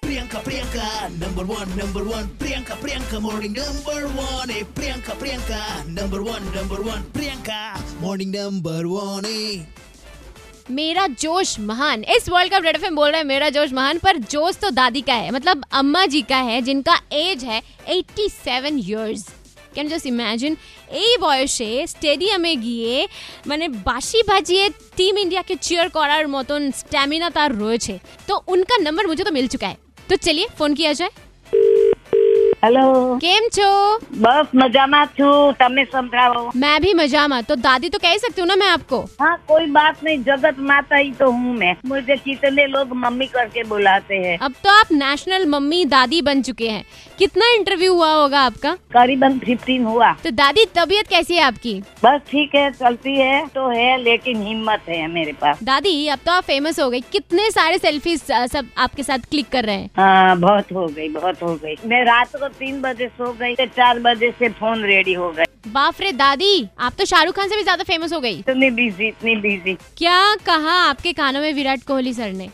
Priyanka, number one, Priyanka, morning number one, Priyanka, number one, Priyanka, morning number one. मेरा जोश महान। इस world cup red FM बोल रहा है मेरा जोश महान, पर जोश तो दादी का है, मतलब अम्मा जी का है, जिनका एज है 87 ইয়ার্স। ক্যান জাস্ট ইমাজিন এই বয়সে স্টেডিয়ামে গিয়ে মানে বাঁশি বাজিয়ে টিম ইন্ডিয়াকে চিয়ার করার মতন স্ট্যামিনা তার রয়েছে। তো उनका नंबर मुझे तो मिल चुका है, तो चलिए फोन किया जाए। हेलो, કેમ છો? बस मजामा छू, तमे समझाओ। मैं भी मजामा। तो दादी तो कह सकती हूँ ना मैं आपको? हाँ, कोई बात नहीं, जगत माता ही तो हूँ मैं। मुझे कितने लोग मम्मी करके बुलाते हैं। अब तो आप नेशनल मम्मी दादी बन चुके हैं। कितना इंटरव्यू हुआ होगा आपका? करीबन 15 हुआ। तो दादी तबीयत कैसी है आपकी? बस ठीक है, चलती है तो है, लेकिन हिम्मत है मेरे पास। दादी अब तो आप फेमस हो गई, कितने सारे सेल्फीज सब आपके साथ क्लिक कर रहे हैं। हाँ, बहुत हो गई। मैं रात को 3 बजे सो गई, 4 बजे से फोन रेडी हो गए। बाप रे दादी, आप तो शाहरुख खान से भी ज्यादा फेमस हो गई। इतनी बिजी। क्या कहा आपके कानों में विराट कोहली सर ने?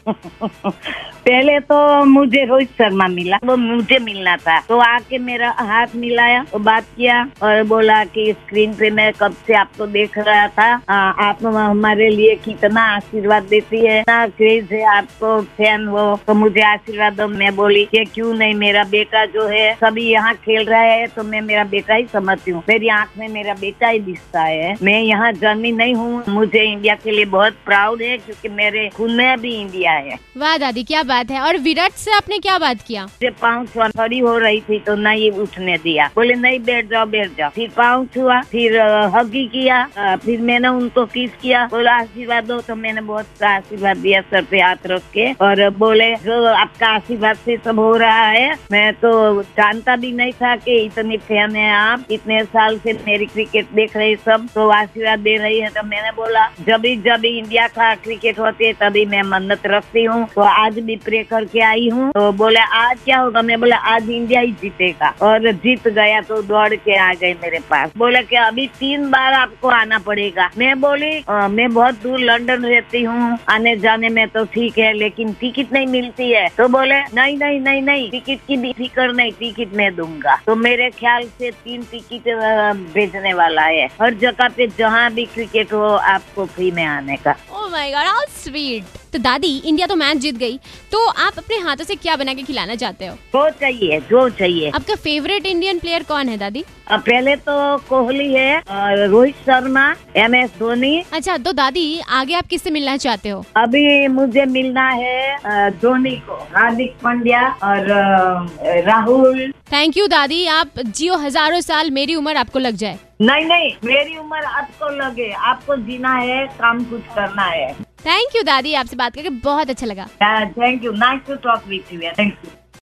पहले तो मुझे रोहित शर्मा मिला, वो मुझे मिलना था, तो आके मेरा हाथ मिलाया, वो बात किया और बोला कि स्क्रीन पे मैं कब से आपको देख रहा था, आप हमारे लिए कितना आशीर्वाद देती है, इतना क्रेज है आपको, फैन वो, तो मुझे आशीर्वाद दो। मैं बोली कि क्यों नहीं, मेरा बेटा जो है सभी यहाँ खेल रहा है तो मैं मेरा बेटा ही समझती हूँ, मेरी आँख में मेरा बेटा ही दिखता है। मैं यहाँ जन्मी नहीं हूँ, मुझे इंडिया के लिए बहुत प्राउड है, क्योंकि मेरे खून में भी इंडिया है। वाह दादी, क्या बात है। और विराट से आपने क्या बात किया? मुझे पाँव छुआ, खड़ी हो रही थी तो नहीं उठने दिया, बोले नहीं बैठ जाओ। फिर पाँव छुआ, फिर हगी किया, फिर मैंने उनको किस किया, बोला आशीर्वाद दो, तो मैंने बहुत सा आशीर्वाद दिया सर पे हाथ रख के, और बोले जो आपका आशीर्वाद से सब हो रहा है। मैं तो जानता भी नहीं था कि इतनी फैन है आप, इतने साल से मेरी क्रिकेट देख रही सब, तो आशीर्वाद दे रही है। तो मैंने बोला जब भी इंडिया का क्रिकेट होती है तभी मैं मन्नत रखती हूँ, तो आज भी प्रे करके आई हूँ। तो बोले आज क्या होगा, मैं बोला आज इंडिया ही जीतेगा, और जीत गया। तो दौड़ के आ गए मेरे पास, बोले कि अभी 3 बार आपको आना पड़ेगा। मैं बोली मैं बहुत दूर लंदन रहती हूँ, आने जाने में तो ठीक है, लेकिन टिकट नहीं मिलती है। तो बोले नहीं, टिकट की भी फिक्र नहीं, टिकट मैं दूंगा। तो मेरे ख्याल से 3 टिकट भेजने वाला है, हर जगह पे जहाँ भी क्रिकेट हो आपको फ्री में आने का। Oh my god, how sweet. तो दादी, इंडिया तो मैच जीत गई, तो आप अपने हाथों से क्या बना के खिलाना चाहते हो? जो चाहिए। आपका फेवरेट इंडियन प्लेयर कौन है दादी? पहले तो कोहली है, और रोहित शर्मा, MS धोनी। अच्छा, तो दादी आगे आप किससे मिलना चाहते हो? अभी मुझे मिलना है धोनी को, हार्दिक पांड्या और राहुल। थैंक यू दादी, आप जियो हजारों साल, मेरी उम्र आपको लग जाए। नहीं, मेरी उम्र आपको लगे, आपको जीना है, काम कुछ करना है। थैंक यू दादी, आपसे बात करके बहुत अच्छा लगा। Thank you, nice to talk with you. Thank you.